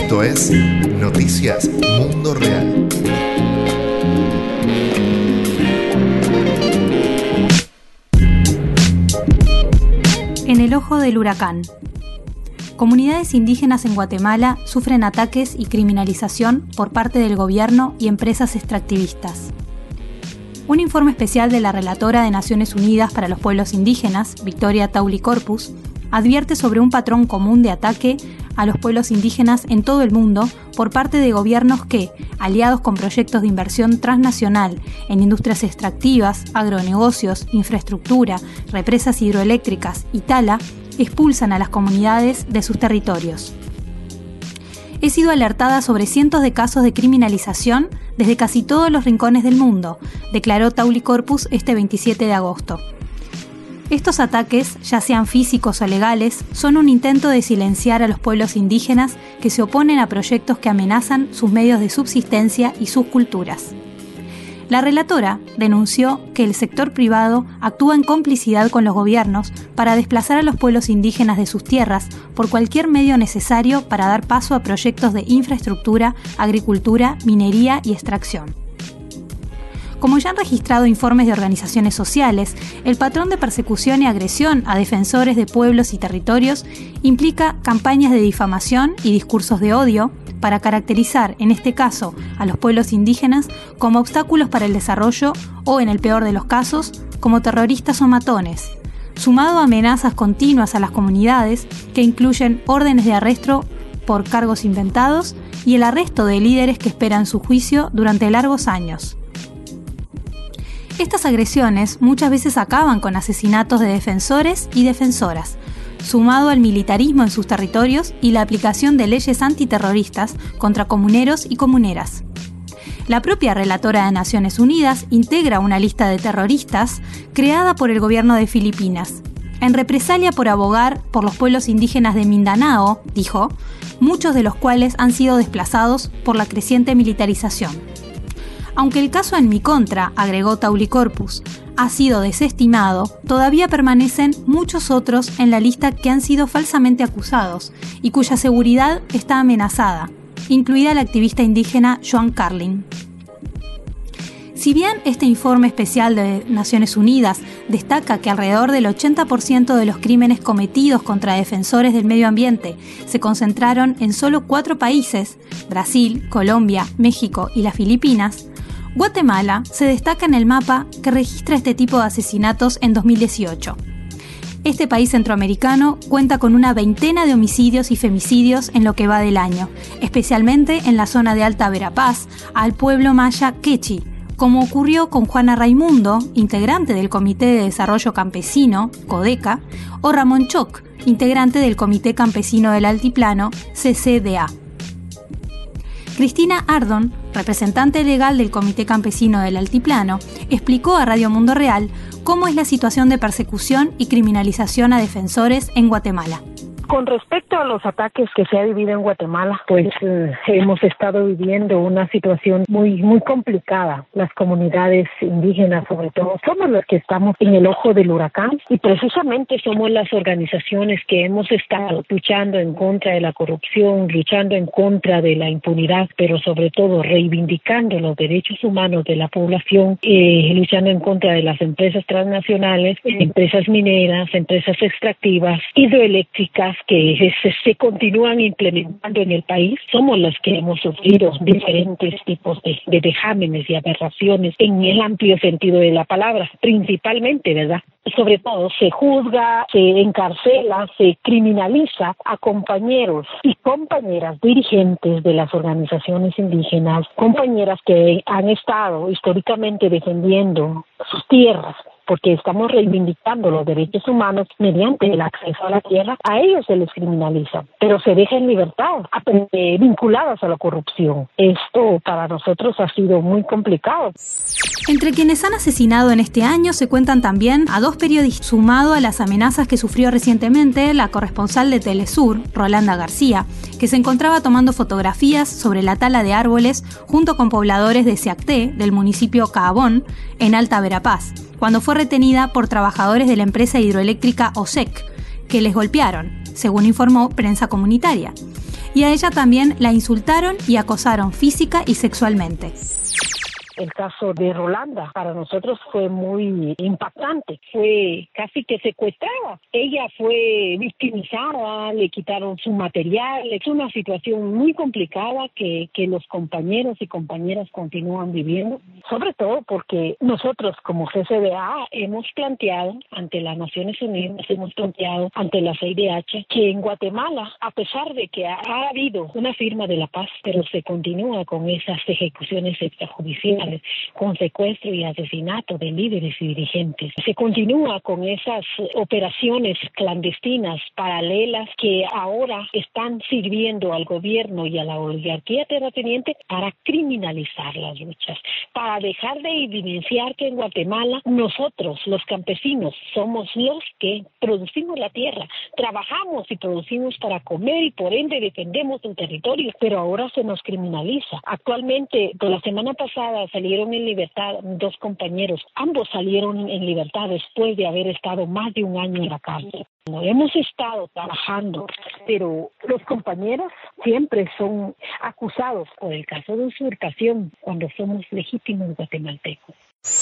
Esto es Noticias Mundo Real. En el ojo del huracán. Comunidades indígenas en Guatemala sufren ataques y criminalización por parte del gobierno y empresas extractivistas. Un informe especial de la relatora de Naciones Unidas para los Pueblos Indígenas, Victoria Taulicorpus, advierte sobre un patrón común de ataque a los pueblos indígenas en todo el mundo por parte de gobiernos que, aliados con proyectos de inversión transnacional en industrias extractivas, agronegocios, infraestructura, represas hidroeléctricas y tala, expulsan a las comunidades de sus territorios. He sido alertada sobre cientos de casos de criminalización desde casi todos los rincones del mundo, declaró Taulicorpus este 27 de agosto. Estos ataques, ya sean físicos o legales, son un intento de silenciar a los pueblos indígenas que se oponen a proyectos que amenazan sus medios de subsistencia y sus culturas. La relatora denunció que el sector privado actúa en complicidad con los gobiernos para desplazar a los pueblos indígenas de sus tierras por cualquier medio necesario para dar paso a proyectos de infraestructura, agricultura, minería y extracción. Como ya han registrado informes de organizaciones sociales, el patrón de persecución y agresión a defensores de pueblos y territorios implica campañas de difamación y discursos de odio para caracterizar, en este caso, a los pueblos indígenas como obstáculos para el desarrollo o, en el peor de los casos, como terroristas o matones, sumado a amenazas continuas a las comunidades que incluyen órdenes de arresto por cargos inventados y el arresto de líderes que esperan su juicio durante largos años. Estas agresiones muchas veces acaban con asesinatos de defensores y defensoras, sumado al militarismo en sus territorios y la aplicación de leyes antiterroristas contra comuneros y comuneras. La propia relatora de Naciones Unidas integra una lista de terroristas creada por el gobierno de Filipinas. En represalia por abogar por los pueblos indígenas de Mindanao, dijo, muchos de los cuales han sido desplazados por la creciente militarización. Aunque el caso en mi contra, agregó Taulicorpus, ha sido desestimado, todavía permanecen muchos otros en la lista que han sido falsamente acusados y cuya seguridad está amenazada, incluida la activista indígena Joan Carlin. Si bien este informe especial de Naciones Unidas destaca que alrededor del 80% de los crímenes cometidos contra defensores del medio ambiente se concentraron en solo 4 países, Brasil, Colombia, México y las Filipinas, Guatemala se destaca en el mapa que registra este tipo de asesinatos en 2018. Este país centroamericano cuenta con una veintena de homicidios y femicidios en lo que va del año, especialmente en la zona de Alta Verapaz, al pueblo maya Quechi, como ocurrió con Juana Raimundo, integrante del Comité de Desarrollo Campesino, CODECA, o Ramón Choc, integrante del Comité Campesino del Altiplano, CCDA. Cristina Ardon, representante legal del Comité Campesino del Altiplano, explicó a Radio Mundo Real cómo es la situación de persecución y criminalización a defensores en Guatemala. Con respecto a los ataques que se ha vivido en Guatemala, pues hemos estado viviendo una situación muy complicada. Las comunidades indígenas, sobre todo, somos las que estamos en el ojo del huracán y precisamente somos las organizaciones que hemos estado luchando en contra de la corrupción, luchando en contra de la impunidad, pero sobre todo reivindicando los derechos humanos de la población, luchando en contra de las empresas transnacionales, empresas mineras, empresas extractivas, hidroeléctricas, que se continúan implementando en el país. Somos los que hemos sufrido diferentes tipos de vejámenes y aberraciones en el amplio sentido de la palabra, principalmente, ¿verdad? Sobre todo se juzga, se encarcela, se criminaliza a compañeros y compañeras dirigentes de las organizaciones indígenas, compañeras que han estado históricamente defendiendo sus tierras, porque estamos reivindicando los derechos humanos mediante el acceso a la tierra. A ellos se les criminaliza, pero se deja en libertad, vinculadas a la corrupción. Esto para nosotros ha sido muy complicado. Entre quienes han asesinado en este año se cuentan también a 2 periodistas, sumado a las amenazas que sufrió recientemente la corresponsal de Telesur, Rolanda García, que se encontraba tomando fotografías sobre la tala de árboles junto con pobladores de Seacté, del municipio Caabón, en Alta Verapaz, cuando fue retenida por trabajadores de la empresa hidroeléctrica OSEC, que les golpearon, según informó Prensa Comunitaria. y a ella también la insultaron y acosaron física y sexualmente. El caso de Rolanda para nosotros fue muy impactante, fue casi que secuestrada. Ella fue victimizada, le quitaron su material, es una situación muy complicada que los compañeros y compañeras continúan viviendo, sobre todo porque nosotros como CCDA hemos planteado ante las Naciones Unidas, hemos planteado ante la CIDH que en Guatemala, a pesar de que ha habido una firma de la paz, pero se continúa con esas ejecuciones extrajudiciales, con secuestro y asesinato de líderes y dirigentes. Se continúa con esas operaciones clandestinas paralelas que ahora están sirviendo al gobierno y a la oligarquía terrateniente para criminalizar las luchas, para dejar de evidenciar que en Guatemala nosotros, los campesinos, somos los que producimos la tierra, trabajamos y producimos para comer y por ende defendemos el territorio, pero ahora se nos criminaliza. Actualmente, por la semana pasada salieron en libertad 2 compañeros. Ambos salieron en libertad después de haber estado más de un año en la cárcel. Hemos estado trabajando, pero los compañeros siempre son acusados por el caso de usurpación cuando somos legítimos guatemaltecos.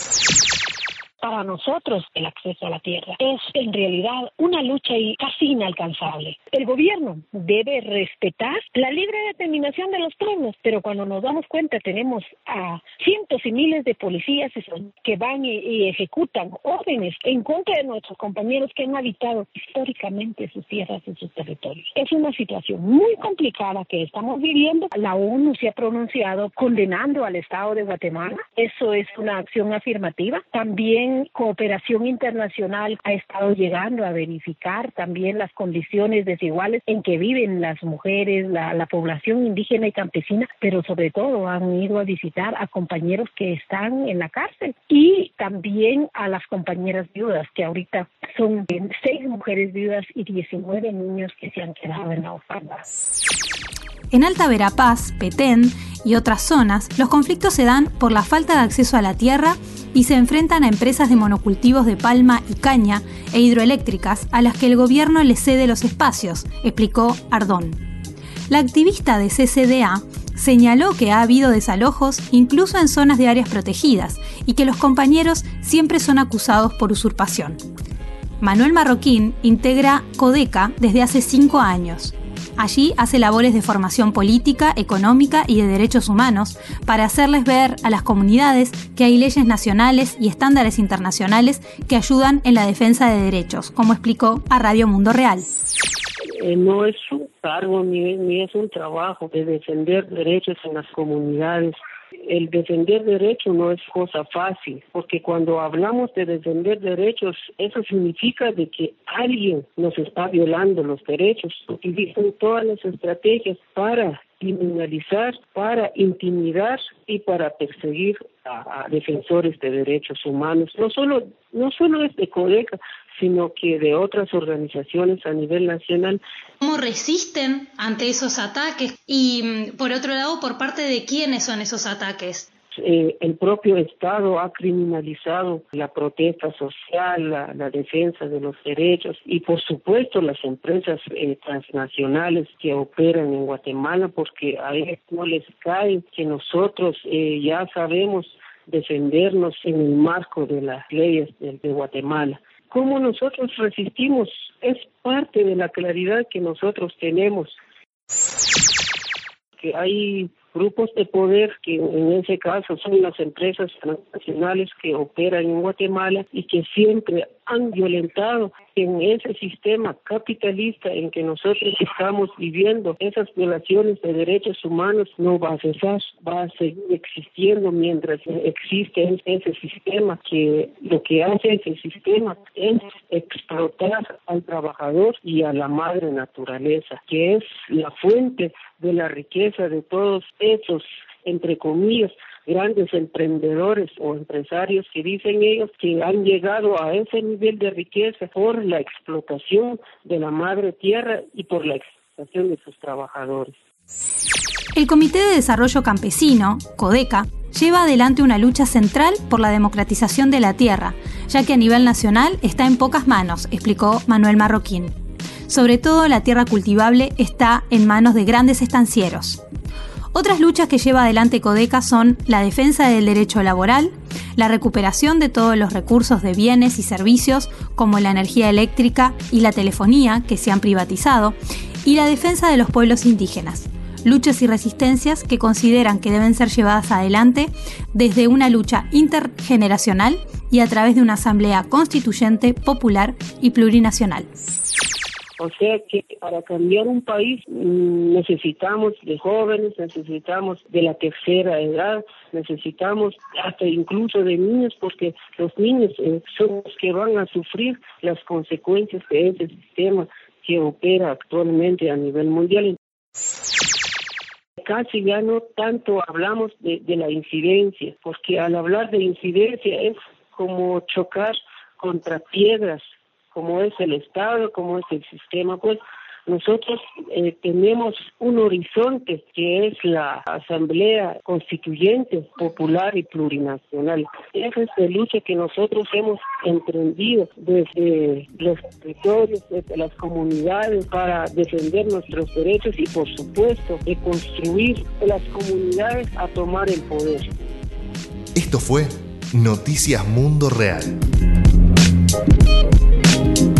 Para nosotros, el acceso a la tierra es en realidad una lucha casi inalcanzable. El gobierno debe respetar la libre determinación de los pueblos, pero cuando nos damos cuenta tenemos a cientos y miles de policías que van y ejecutan órdenes en contra de nuestros compañeros que han habitado históricamente sus tierras y sus territorios. Es una situación muy complicada que estamos viviendo. La ONU se ha pronunciado condenando al Estado de Guatemala. Eso es una acción afirmativa. También cooperación internacional ha estado llegando a verificar también las condiciones desiguales en que viven las mujeres, la población indígena y campesina, pero sobre todo han ido a visitar a compañeros que están en la cárcel y también a las compañeras viudas, que ahorita son 6 mujeres viudas y 19 niños que se han quedado en la orfandad. En Alta Verapaz, Petén y otras zonas, los conflictos se dan por la falta de acceso a la tierra y se enfrentan a empresas de monocultivos de palma y caña e hidroeléctricas a las que el gobierno les cede los espacios, explicó Ardón. La activista de CCDA señaló que ha habido desalojos incluso en zonas de áreas protegidas y que los compañeros siempre son acusados por usurpación. Manuel Marroquín integra CODECA desde hace 5 años. Allí hace labores de formación política, económica y de derechos humanos para hacerles ver a las comunidades que hay leyes nacionales y estándares internacionales que ayudan en la defensa de derechos, como explicó a Radio Mundo Real. No es un cargo ni es un trabajo de defender derechos en las comunidades. El defender derechos no es cosa fácil, porque cuando hablamos de defender derechos, eso significa de que alguien nos está violando los derechos. Utilizan todas las estrategias para criminalizar, para intimidar y para perseguir a defensores de derechos humanos. No solo es de CODECA, sino que de otras organizaciones a nivel nacional. ¿Cómo resisten ante esos ataques? Y, por otro lado, ¿por parte de quiénes son esos ataques? El propio Estado ha criminalizado la protesta social, la defensa de los derechos y, por supuesto, las empresas transnacionales que operan en Guatemala, porque a ellos no les cae que nosotros ya sabemos defendernos en el marco de las leyes de Guatemala. ¿Cómo nosotros resistimos? Es parte de la claridad que nosotros tenemos. Que hay grupos de poder que en ese caso son las empresas transnacionales que operan en Guatemala y que siempre han violentado en ese sistema capitalista en que nosotros estamos viviendo. Esas violaciones de derechos humanos no va a cesar, va a seguir existiendo mientras existe ese sistema, que lo que hace ese sistema es explotar al trabajador y a la madre naturaleza, que es la fuente de la riqueza de todos esos, entre comillas, grandes emprendedores o empresarios que dicen ellos que han llegado a ese nivel de riqueza por la explotación de la madre tierra y por la explotación de sus trabajadores. El Comité de Desarrollo Campesino, CODECA, lleva adelante una lucha central por la democratización de la tierra, ya que a nivel nacional está en pocas manos, explicó Manuel Marroquín. Sobre todo la tierra cultivable está en manos de grandes estancieros. Otras luchas que lleva adelante Codeca son la defensa del derecho laboral, la recuperación de todos los recursos de bienes y servicios como la energía eléctrica y la telefonía que se han privatizado, y la defensa de los pueblos indígenas. Luchas y resistencias que consideran que deben ser llevadas adelante desde una lucha intergeneracional y a través de una asamblea constituyente, popular y plurinacional. O sea que para cambiar un país necesitamos de jóvenes, necesitamos de la tercera edad, necesitamos hasta incluso de niños, porque los niños son los que van a sufrir las consecuencias de ese sistema que opera actualmente a nivel mundial. Casi ya no tanto hablamos de la incidencia, porque al hablar de incidencia es como chocar contra piedras, como es el Estado, como es el sistema. Pues nosotros tenemos un horizonte que es la Asamblea Constituyente Popular y Plurinacional. Esa es la lucha que nosotros hemos emprendido desde los territorios, desde las comunidades, para defender nuestros derechos y, por supuesto, de construir las comunidades a tomar el poder. Esto fue Noticias Mundo Real.